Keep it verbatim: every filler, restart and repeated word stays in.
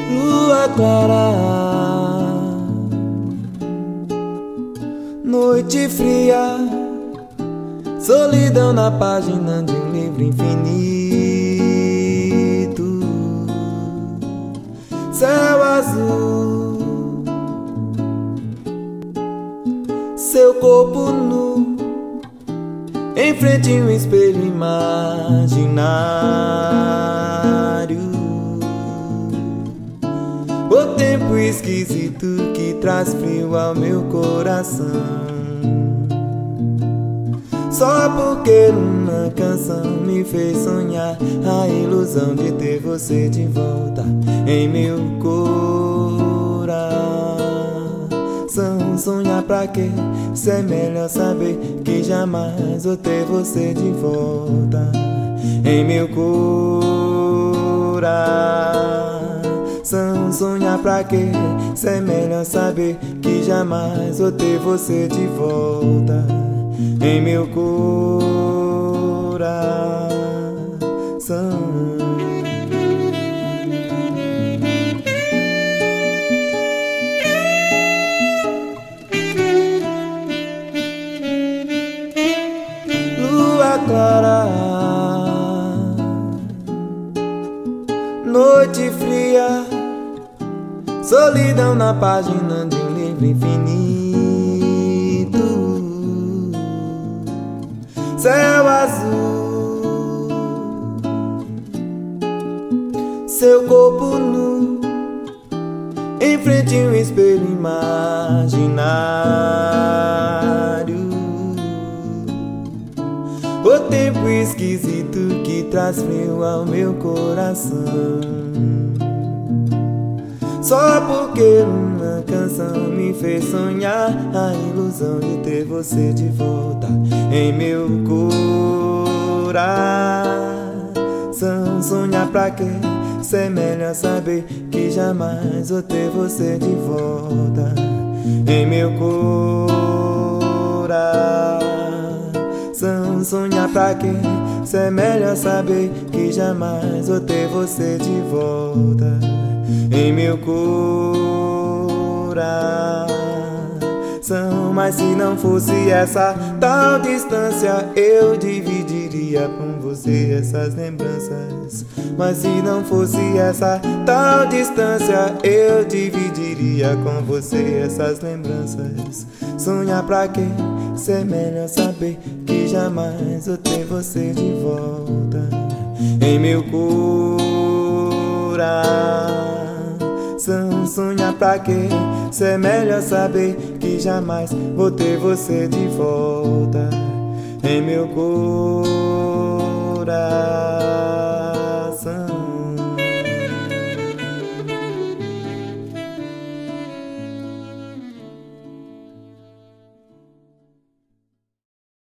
Lua clara, noite fria, solidão na página de um livro infinito. Céu azul, seu corpo nu, em frente a um espelho imaginário. O tempo esquisito que traz frio ao meu coração, só porque uma canção me fez sonhar a ilusão de ter você de volta em meu coração. Sonhar pra quê? Se é melhor saber que jamais vou ter você de volta em meu coração. Sonhar pra quê? Se é melhor saber que jamais vou ter você de volta em meu coração. Lua clara, noite fria, solidão na página de um livro infinito. Céu azul, seu corpo nu, em frente a um espelho imaginário. O tempo esquisito que traz frio ao meu coração, só porque uma canção me fez sonhar a ilusão de ter você de volta em meu coração. Sonhar pra quê? Se é melhor saber que jamais vou ter você de volta em meu coração. Sonhar pra quê? Se é melhor saber que jamais vou ter você de volta em meu coração. Mas se não fosse essa tal distância, eu dividiria com você essas lembranças. Mas se não fosse essa tal distância, eu dividiria com você essas lembranças. Sonhar pra quê? Se é melhor saber que jamais vou ter você de volta em meu coração. Sonhar pra quê? Se é melhor saber que jamais vou ter você de volta em meu coração.